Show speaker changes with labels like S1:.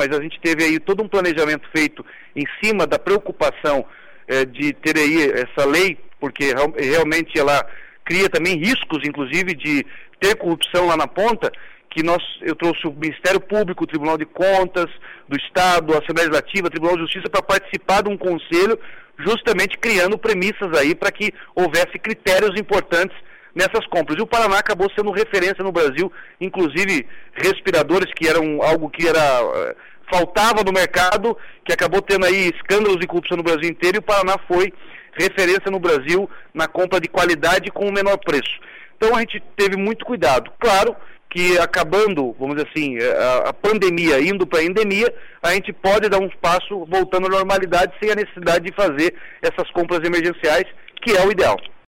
S1: mas a gente teve aí todo um planejamento feito em cima da preocupação de ter aí essa lei, porque realmente ela cria também riscos, inclusive, de ter corrupção lá na ponta, que eu trouxe o Ministério Público, o Tribunal de Contas do Estado, a Assembleia Legislativa, o Tribunal de Justiça, para participar de um conselho, justamente criando premissas aí para que houvesse critérios importantes nessas compras. E o Paraná acabou sendo referência no Brasil, inclusive respiradores, que eram algo que faltava no mercado, que acabou tendo aí escândalos de corrupção no Brasil inteiro, e o Paraná foi referência no Brasil na compra de qualidade com o menor preço. Então a gente teve muito cuidado. Claro que acabando, vamos dizer assim, a pandemia, indo para a endemia, a gente pode dar um passo voltando à normalidade sem a necessidade de fazer essas compras emergenciais, que é o ideal.